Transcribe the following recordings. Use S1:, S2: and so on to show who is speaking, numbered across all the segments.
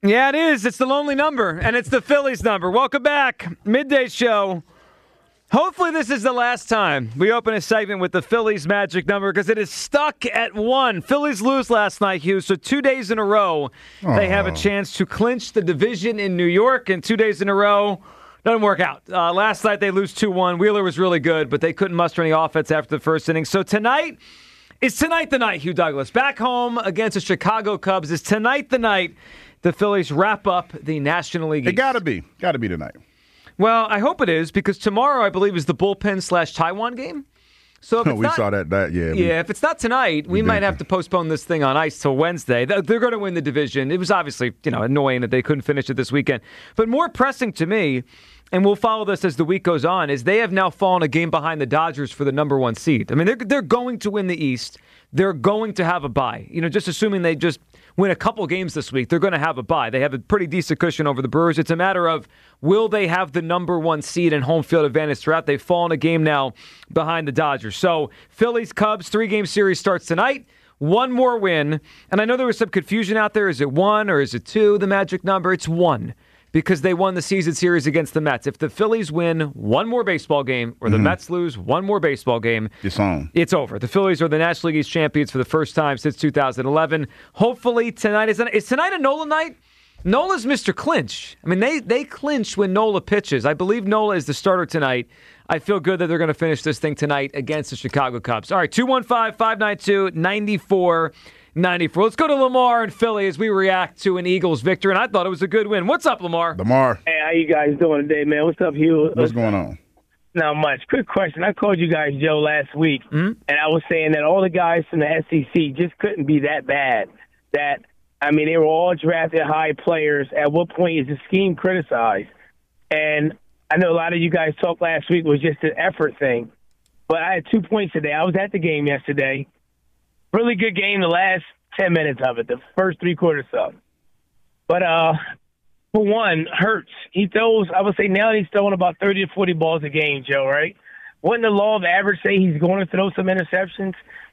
S1: Yeah, it is. It's the lonely number, and it's the Phillies number. Welcome back. Midday show. Hopefully this is the last time we open a segment with the Phillies magic number because it is stuck at 1. Phillies lose last night, Hugh, so 2 days in a row they have a chance to clinch the division in New York, and 2 days in a row doesn't work out. Last night they lose 2-1. Wheeler was really good, but they couldn't muster any offense after the first inning. So tonight, is tonight the night, Hugh Douglas? Back home against the Chicago Cubs. Is tonight the night the Phillies wrap up the National League East?
S2: It gotta be tonight.
S1: Well, I hope it is because tomorrow, I believe, is the bullpen/Taiwan game. So if it's
S2: saw that.
S1: If it's not tonight, we might have to postpone this thing on ice till Wednesday. They're going to win the division. It was obviously annoying that they couldn't finish it this weekend. But more pressing to me, and we'll follow this as the week goes on, is they have now fallen a game behind the Dodgers for the number 1 seed. I mean, they're going to win the East. They're going to have a bye. Just assuming they just win a couple games this week, they're going to have a bye. They have a pretty decent cushion over the Brewers. It's a matter of, will they have the number 1 seed and home field advantage throughout? They've fallen a game now behind the Dodgers. So Phillies, Cubs, 3-game series starts tonight. One more win. And I know there was some confusion out there. Is it 1 or is it 2, the magic number? It's 1. Because they won the season series against the Mets. If the Phillies win one more baseball game or the Mets lose one more baseball game, it's over. The Phillies are the National League East champions for the first time since 2011. Hopefully tonight is tonight a Nola night? Nola's Mr. Clinch. I mean, they clinch when Nola pitches. I believe Nola is the starter tonight. I feel good that they're going to finish this thing tonight against the Chicago Cubs. All right, 215-592-9494. Let's go to Lamar in Philly as we react to an Eagles victory, and I thought it was a good win. What's up, Lamar?
S3: Hey, how you guys doing today, man? What's up, Hugh?
S2: What's going on?
S3: Not much. Quick question. I called you guys, Joe, last week, and I was saying that all the guys from the SEC just couldn't be that bad. They were all drafted high players. At what point is the scheme criticized? And I know a lot of you guys talked last week was just an effort thing, but I had 2 points today. I was at the game yesterday. Really good game the last 10 minutes of it, the first 3 quarters of it. But for one, Hurts, he throws, I would say now he's throwing about 30 to 40 balls a game, Joe, right? Wouldn't the law of average say he's going to throw some interceptions?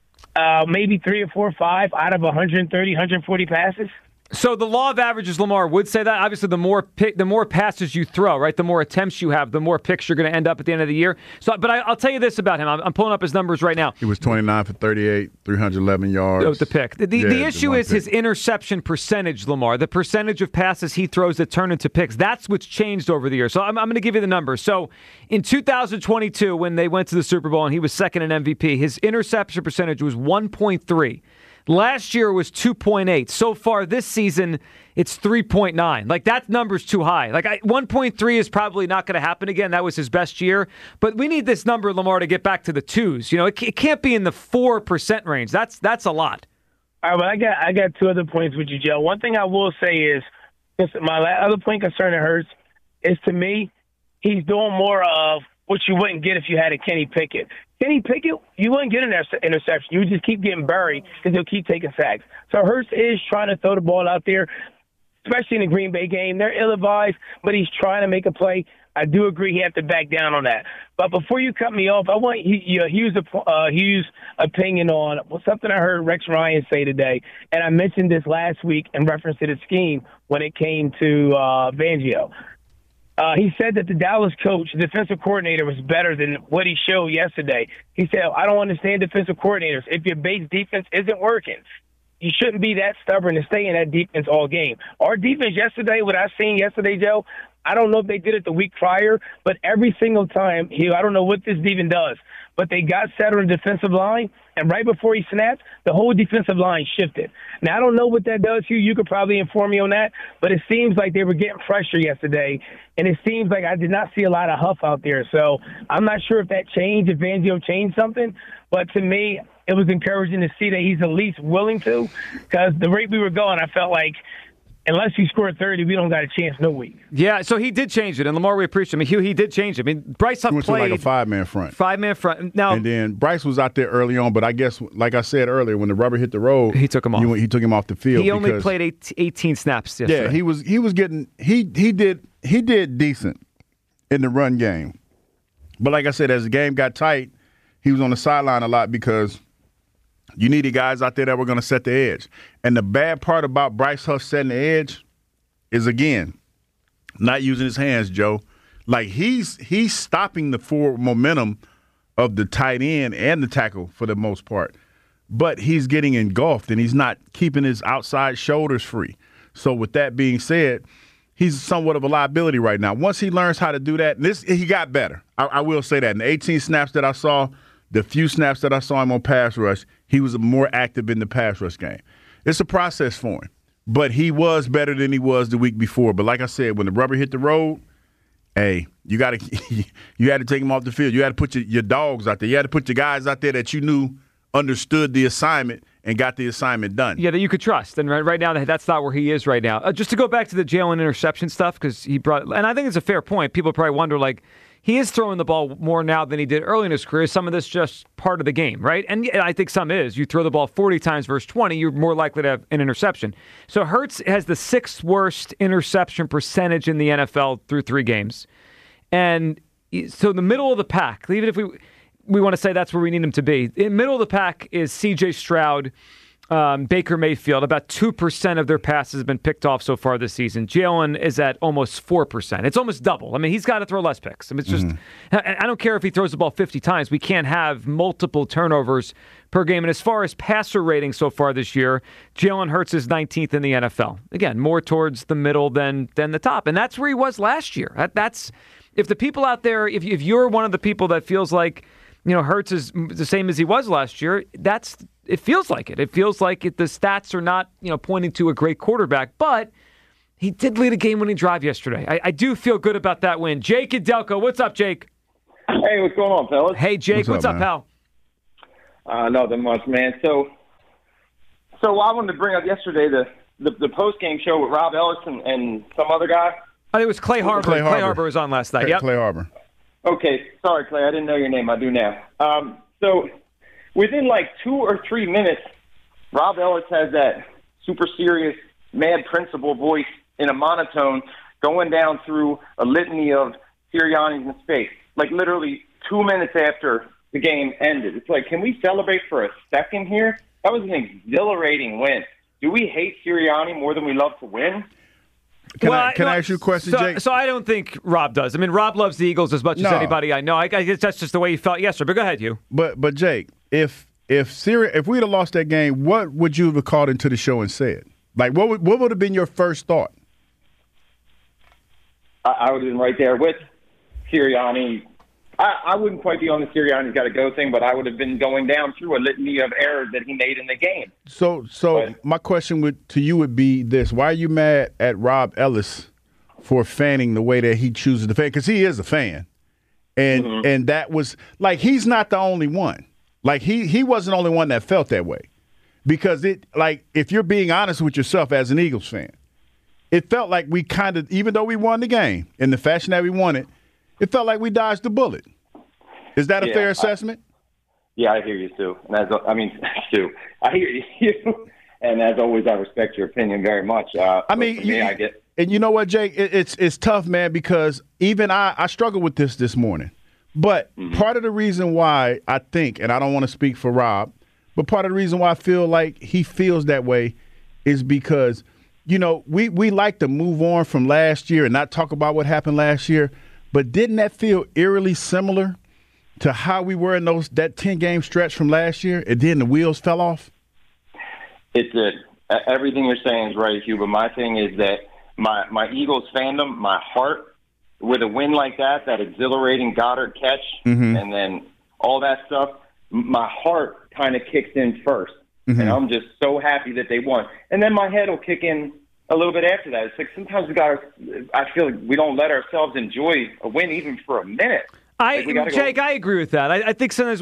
S3: Maybe 3 or 4 or 5 out of 130, 140 passes?
S1: So the law of averages, Lamar, would say that. Obviously, the more passes you throw, right, the more attempts you have, the more picks you're going to end up at the end of the year. So, but I'll tell you this about him. I'm pulling up his numbers right now.
S2: He was 29 for 38, 311 yards.
S1: Oh, the pick. The issue is his interception percentage, Lamar, the percentage of passes he throws that turn into picks. That's what's changed over the years. So I'm going to give you the numbers. So in 2022, when they went to the Super Bowl and he was second in MVP, his interception percentage was 1.3. Last year it was 2.8. So far this season, it's 3.9. Like, that number's too high. 1.3 is probably not going to happen again. That was his best year. But we need this number, Lamar, to get back to the 2s. It can't be in the 4% range. That's a lot.
S3: All right, but I got 2 other points with you, Joe. One thing I will say is, my other point concerning Hurts is, to me, he's doing more of what you wouldn't get if you had a Kenny Pickett. Kenny Pickett, you wouldn't get an interception. You would just keep getting buried because he'll keep taking sacks. So Hurts is trying to throw the ball out there, especially in the Green Bay game. They're ill-advised, but he's trying to make a play. I do agree he has to back down on that. But before you cut me off, I want Hugh's opinion on something I heard Rex Ryan say today, and I mentioned this last week in reference to the scheme when it came to Fangio. He said that the Dallas coach, the defensive coordinator, was better than what he showed yesterday. He said, I don't understand defensive coordinators. If your base defense isn't working, you shouldn't be that stubborn to stay in that defense all game. Our defense yesterday, what I seen yesterday, Joe, I don't know if they did it the week prior, but every single time, I don't know what this even does, but they got set on the defensive line, and right before he snapped, the whole defensive line shifted. Now, I don't know what that does, Hugh. You could probably inform me on that, but it seems like they were getting pressure yesterday, and it seems like I did not see a lot of huff out there. So I'm not sure if that changed, if Fangio changed something, but to me, it was encouraging to see that he's at least willing to, because the rate we were going, I felt like unless you score 30, we don't got a chance no week.
S1: Yeah, so he did change it, and Lamar, we appreciate him. Hugh, he did change it. I mean, Bryce Huff played
S2: like a 5-man front.
S1: 5-man front. Now,
S2: and then Bryce was out there early on, but I guess, like I said earlier, when the rubber hit the road,
S1: he took him off.
S2: He took him off the field.
S1: He only played 18 snaps yesterday.
S2: Yeah, he was getting he did decent in the run game, but like I said, as the game got tight, he was on the sideline a lot because you needed guys out there that were going to set the edge. And the bad part about Bryce Huff setting the edge, is, again, not using his hands, Joe. Like, he's stopping the forward momentum of the tight end and the tackle for the most part. But he's getting engulfed, and he's not keeping his outside shoulders free. So with that being said, he's somewhat of a liability right now. Once he learns how to do that, he got better. I will say that. In the 18 snaps that I saw, the few snaps that I saw him on pass rush, he was more active in the pass rush game. It's a process for him. But he was better than he was the week before. But like I said, when the rubber hit the road, hey, you had to take him off the field. You had to put your dogs out there. You had to put your guys out there that you knew understood the assignment and got the assignment done.
S1: Yeah, that you could trust. And right now, that's not where he is right now. Just to go back to the Jalen interception stuff, because he brought, and I think it's a fair point. People probably wonder, like, he is throwing the ball more now than he did early in his career. Some of this just part of the game, right? And I think some is. You throw the ball 40 times versus 20, you're more likely to have an interception. So Hurts has the 6th worst interception percentage in the NFL through 3 games. And so the middle of the pack, even if we want to say that's where we need him to be. In the middle of the pack is C.J. Stroud, Baker Mayfield. About 2% of their passes have been picked off so far this season. Jalen is at almost 4%. It's almost double. I mean, he's got to throw less picks. I mean, it's just, I don't care if he throws the ball 50 times. We can't have multiple turnovers per game. And as far as passer rating so far this year, Jalen Hurts is 19th in the NFL. Again, more towards the middle than the top. And that's where he was last year. That's if the people out there, if you're one of the people that feels like, Hurts is the same as he was last year, it feels like it. It feels like the stats are not, pointing to a great quarterback, but he did lead a game-winning drive yesterday. I do feel good about that win. Jake and Delco, what's up, Jake?
S4: Hey, what's going on, fellas?
S1: Hey, Jake, what's up, pal?
S4: Nothing much, man. So I wanted to bring up yesterday the post-game show with Rob Ellis and some other guy.
S1: I think it was Clay Harbor. Clay Harbor was on last night. Yep.
S2: Clay Harbor.
S4: Okay, sorry, Clay. I didn't know your name. I do now. So within like 2 or 3 minutes, Rob Ellis has that super serious, mad principal voice in a monotone going down through a litany of Sirianni's mistakes. Like literally 2 minutes after the game ended. It's like, can we celebrate for a second here? That was an exhilarating win. Do we hate Sirianni more than we love to win?
S2: Can I ask you a question, Jake?
S1: So I don't think Rob does. I mean, Rob loves the Eagles as much as anybody I know. I guess that's just the way he felt yesterday. But go ahead, you.
S2: But Jake, if we'd have lost that game, what would you have called into the show and said? Like, what would have been your first thought?
S4: I would have been right there with Sirianni. I wouldn't quite be on the Sirianni's got to go thing, but I would have been going down through a litany of errors that he made in the game.
S2: So my question to you would be this: why are you mad at Rob Ellis for fanning the way that he chooses to fan? Because he is a fan, and that was like he's not the only one. Like he wasn't the only one that felt that way. Because if you're being honest with yourself as an Eagles fan, it felt like we kind of, even though we won the game in the fashion that we won it, it felt like we dodged the bullet. Is that a fair assessment?
S4: I hear you, Stu. Stu, I hear you. And as always, I respect your opinion very much.
S2: And you know what, Jake? It's tough, man, because even I struggled with this morning. But part of the reason why I think, and I don't want to speak for Rob, but part of the reason why I feel like he feels that way is because, we like to move on from last year and not talk about what happened last year. But didn't that feel eerily similar to how we were in that 10-game stretch from last year, and then the wheels fell off?
S4: It did. Everything you're saying is right, Hugh, but my thing is that my Eagles fandom, my heart, with a win like that exhilarating Goddard catch, and then all that stuff, my heart kind of kicks in first. And I'm just so happy that they won. And then my head will kick in a little bit after that. It's like sometimes I feel like we don't let ourselves enjoy a win even for a minute.
S1: Jake, I agree with that. I think sometimes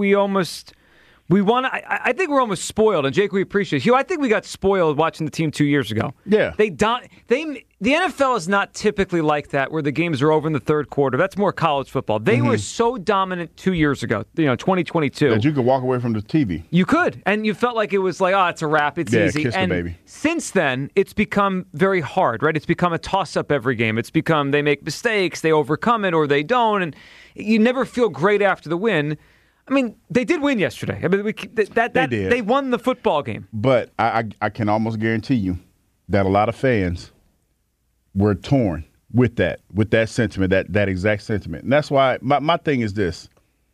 S1: I think we're almost spoiled, and Jake, we appreciate it. Hugh, I think we got spoiled watching the team 2 years ago.
S2: Yeah.
S1: The NFL is not typically like that, where the games are over in the third quarter. That's more college football. They were so dominant 2 years ago, 2022.
S2: That you could walk away from the TV.
S1: You could, and you felt like it was like, it's a wrap, it's easy.
S2: Kiss
S1: and
S2: the baby.
S1: Since then, it's become very hard, right? It's become a toss-up every game. It's become they make mistakes, they overcome it, or they don't, and you never feel great after the win. I mean, they did win yesterday. I mean, they did. They won the football game.
S2: But I can almost guarantee you that a lot of fans were torn with that sentiment, that exact sentiment. And that's why my thing is this.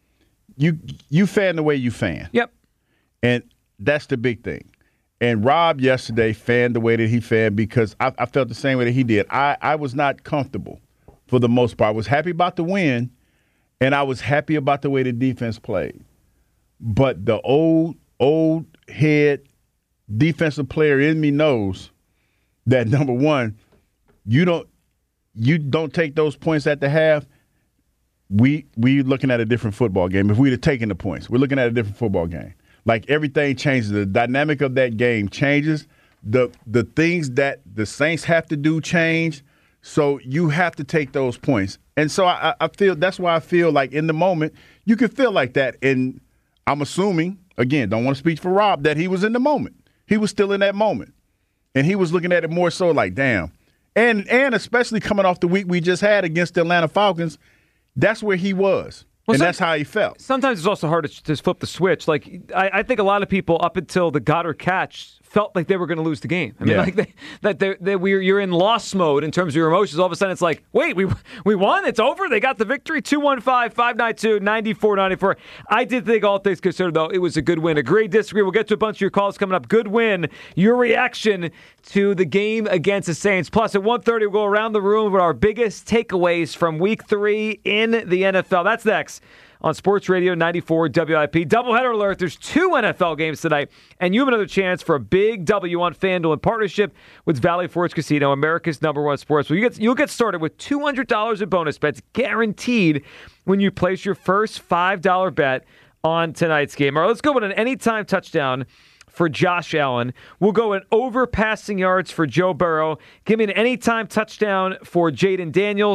S2: You fan the way you fan.
S1: Yep.
S2: And that's the big thing. And Rob yesterday fanned the way that he fanned because I felt the same way that he did. I was not comfortable for the most part. I was happy about the win, and I was happy about the way the defense played. But the old head defensive player in me knows that, number one, you don't take those points at the half, we looking at a different football game. If we'd have taken the points, we're looking at a different football game. Like, everything changes. The dynamic of that game changes. The things that the Saints have to do change. So you have to take those points. And so I feel that's why I feel like in the moment you can feel like that. And I'm assuming, again, don't want to speak for Rob, that he was in the moment. He was still in that moment. And he was looking at it more so like, damn. And especially coming off the week we just had against the Atlanta Falcons, that's where he was. Well, and that's how he felt.
S1: Sometimes it's also hard to just flip the switch. Like, I think a lot of people up until the Goddard catch felt like they were going to lose the game. I mean, you're in loss mode in terms of your emotions. All of a sudden, it's like, wait, we won? It's over? They got the victory? 215-592-9494. I did think, all things considered, though, it was a good win. Agree, disagree? We'll get to a bunch of your calls coming up. Good win. Your reaction to the game against the Saints. Plus, at 1:30, we'll go around the room with our biggest takeaways from Week 3 in the NFL. That's next on Sports Radio 94 WIP. Doubleheader alert. There's 2 NFL games tonight, and you have another chance for a big W on FanDuel in partnership with Valley Forge Casino, America's #1 sports. Well, you'll get started with $200 in bonus bets guaranteed when you place your first $5 bet on tonight's game. All right, let's go with an anytime touchdown for Josh Allen. We'll go in over passing yards for Joe Burrow. Give me an anytime touchdown for Jaden Daniels.